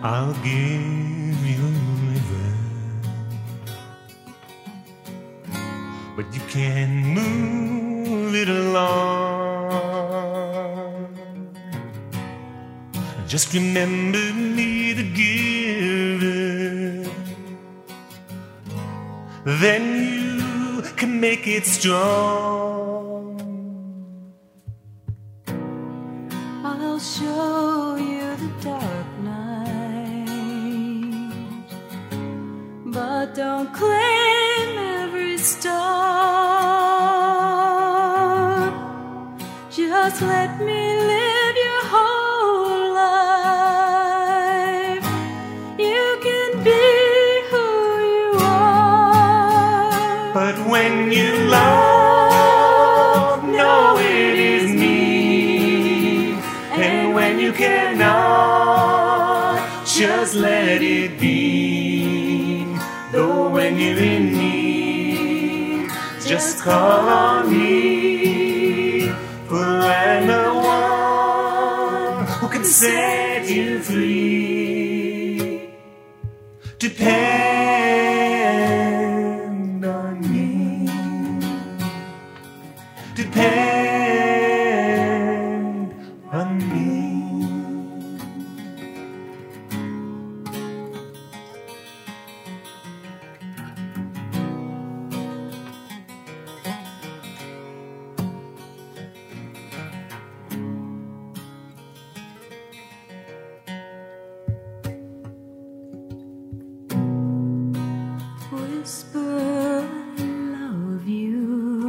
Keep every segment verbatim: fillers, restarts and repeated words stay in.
I'll give you a river, but you can't move it along. Just remember me, the giver, then you can make it strong. I'll show you the dark night, but don't claim every star. Just let me live your whole life. You can be who you are. But when you love, know it is me. And when you cannot, just let it be. Though when you're in need, just call on me. For I'm the one who can set you free. Depend on me. Depend on me. Whisper I love you.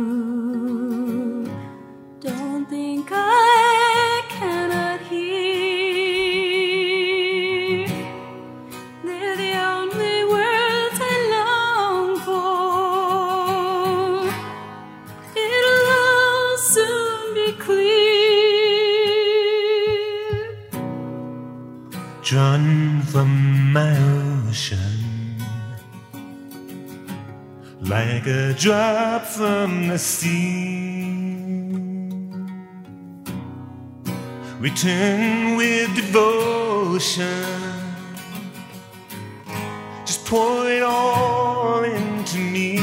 Don't think I cannot hear. They're the only words I long for. It'll all soon be clear. Drawn from my ocean, like a drop from the sea, return with devotion. Just pour it all into me.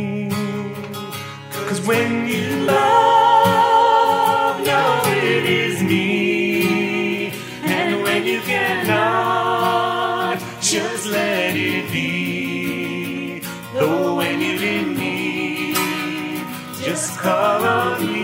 'Cause when you love, know it is me. And when you cannot, just let it be. Though when you're in need, just call on me.